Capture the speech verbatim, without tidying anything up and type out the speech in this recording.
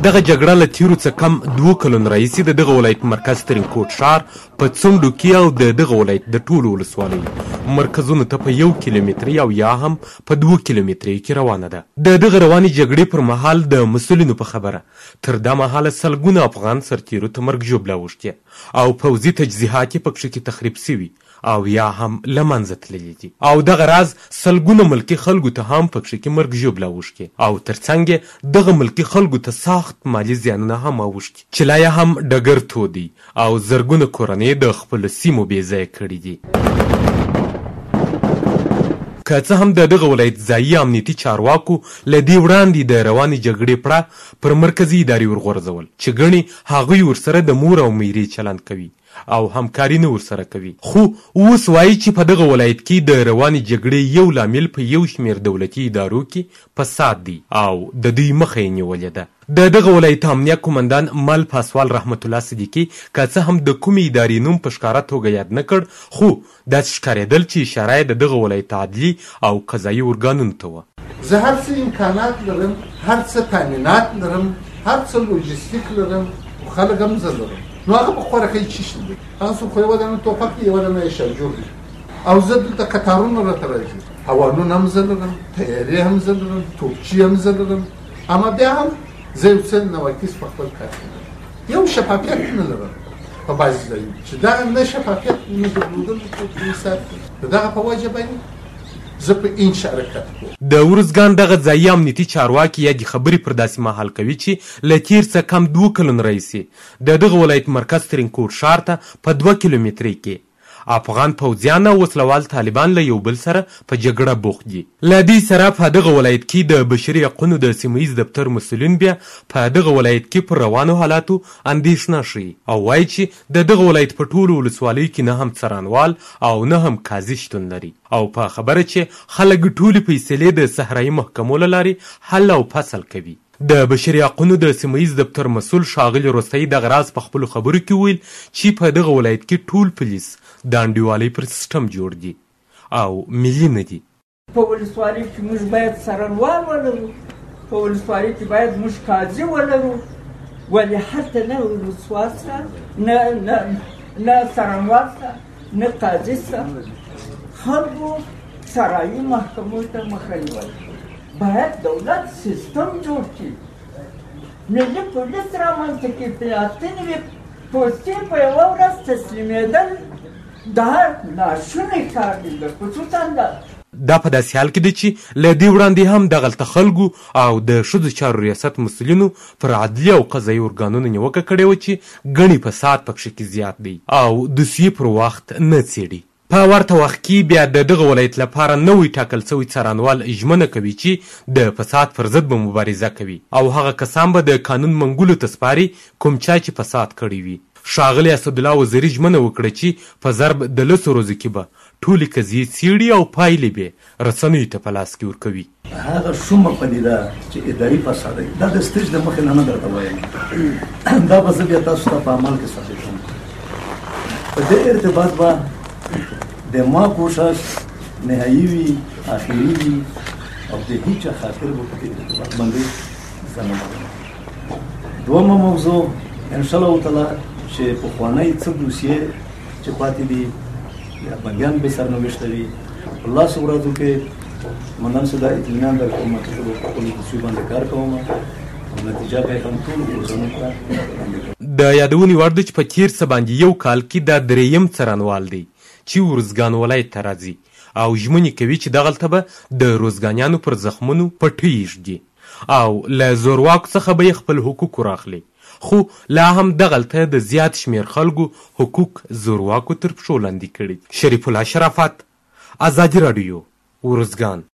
دغه جګړه له تیرو څه کم دوه کلونو راهیسې د دغه ولایت مرکز ترینکوټ ښار په څنډو کې او د دغه ولایت د ټولو ولسوالیو مرکزونو ته په یو کیلومتري او یا هم په دوه کیلومتري کې روانه ده. د دغه روانې جګړې پر مهال د مسؤلینو په خبره تر دا مهاله سلګونه افغان سرتیرو ته مرګ ژوبله اوښتې او پوځي تجهیزات یې پکښې کې تخریب سوي او یا هم له منځه تللي دي او دغه راز سلګونه ملکي خلکو ته هم پکښې کې مرګ ژوبله اوښتې او ترڅنګ یې دغه ملکي خلکو ته سخت مالي زیانونه هم اوښتي چې لا یې هم ډګر تودي او زرګونه کورنۍ د خپلو سیمو بې ځایه کړي دي. که څه هم د دغه ولایت ځایي امنیتي چارواکو له دې وړاندې د روانې جګړې پړه پر مرکزي ادارې ورغورځول چې ګڼې هغوی ورسره د مور او میرې چلند کوي او همکاري نه ورسره کوي، خو اوس وایي چې په دغه ولایت کې د روانې جګړې یو لامل په یو شمېر دولتي ادارو کې فساد دی او د دوی مخه یې نیولې ده. د دغه ولایت امنیه قومندان مل پاسوال رحمت الله صدیقي که څه هم د کومې ادارې نوم په ښکاره توګه یاد نه کړ، خو داسې ښکارېدل چې اشاره یې د دغه ولایت عدلي او قضایي ارګانونو ته وه. زه هر څه امکانات لرم، هر څه تامینات لرم، هر څه لوجستیک لرم، خو خلک هم زه لرم. نو هغه په خوره کوي چې شي دي هغه څوک خو یوه دانه توپک دي یوه دانه یې شرجور دي او زه دلته کتارونه راته راځي، هوانونه هم زه لرم، تیارې هم زه لرم، توپچي هم زه لرم، اما بیا هم زه یو څه نواکیس په خپل کار کې لرم. یو شفافیت نه لرم په بعضې ځایونو چې دغه نه شفافیت نه درلودل په حساب کې د دغه په وجه باندې زه په این شرکت کوم. د ارزګان دغه ځایي امنیتي چارواکي یادې خبرې پر داسې مهال کوي چې له تیر څه کم دوه کلونو راهیسې د دغه ولایت مرکز ترینکوټ ښار ته په دوه کیلومترۍ کې افغان پوځیان او وسلوال طالبان له یو بل سره په جګړه بوخت دي. له دې سره په دغه ولایت کې د بشري حقونو د سیمه ییز دفتر مسؤلین بیا په دغه ولایت کې پر روانو حالاتو اندېښنه ښیي او وایي چې د دغه ولایت په ټولو ولسوالیو کې نه هم څارنوال او نه هم قاضي شتون لري او په خبره چې خلک ټولې فیصلې د صحرایي محکمو له لارې حل او فصل کوي. د بشري حقونو د سیمه ییز دفتر مسؤل ښاغلي رستايي دغه راز په خپلو خبرو کې ویل چې په دغه ولایت کې ټول پولیس د انډیوالۍ پر سیسټم جوړ دي او ملي نه دي. په ولسوالۍ کې موږ باید څارنوال ولرو، په ولسوالۍ کې باید موږ قاضي ولرو، ولې هلته نه ولسوال شته، نه نه نه څارنوال شته، نه قاضي شته. خلکو صحرایي محکمو ته مخه نیول باید دولت سیستم جوړ کړي، ملي پولیس رامنځته کړي، پلاتین وي پوستې په یوه ورځ تسلیمېدل دا ناشونی کار دی، خصوصا دا دا په داسې حال کې دی چې له دې وړاندې هم دغلته خلکو او د ښځو چارو ریاست مسؤلینو پر عدلي او قضایي ارګانونو نیوکه کړې وه چې ګڼې فساد پکښې کې زیات دی او دوسیې پر وخت نه څېړي. په ورته وخت کې بیا د دغه ولایت لپاره نوی ټاکل سوی څارنوال ژمنه کوي چې د فساد پر ضد به مبارزه کوي او هغه کسان به د قانون منګولو ته سپاري کوم چا چې فساد کړی وي. ښاغلي اسدالله وزیري ژمنه وکړه چې په ضرب د لسو ورځو کې به ټولې قضیې څېړي او پایلې به رسنیو ته په لاس کې ورکوي. هغه شومه پدیده چې اداري فساد دی دا د سټیج د مخې نه نه درته وایم، دا به زه بیا تاسو ته په عمل کې ثابت کوم. په دې ارتباط به د ما کوشش نهایي وي، آخري وي او د هیچا خاطر به په دې ارتباط باندې زه نه وایم. دویمه موضوع انشاءالله تعالی چې پخوانی څه دوسیې چې پاتې دي یا بندیان به سرنوشته وي په لاسو ورځو کې منم چې دا اطمینان درکوم چې زه به په خپلو دوسیو باندې کار کوم او نتیجه به یې هم ټولو ورځنو ته وړاندې کوم. د یادونې وړ ده چې په تېر څه باندې یو کال کې دا درېیم څارنوال دی چې ارزګان ولایت ته راځي او ژمنې کوي چې دغلته به د روزګانیانو پر زخمونو پټۍ ایږدي او له زورواکو څخه به یې خپل حقوق راخلي، خو لا هم دغلته د زیات شمېر خلکو حقوق زورواکو تر پښو لاندې کړي. شریف الله شرافت، ازادي راډیو، ارزګان.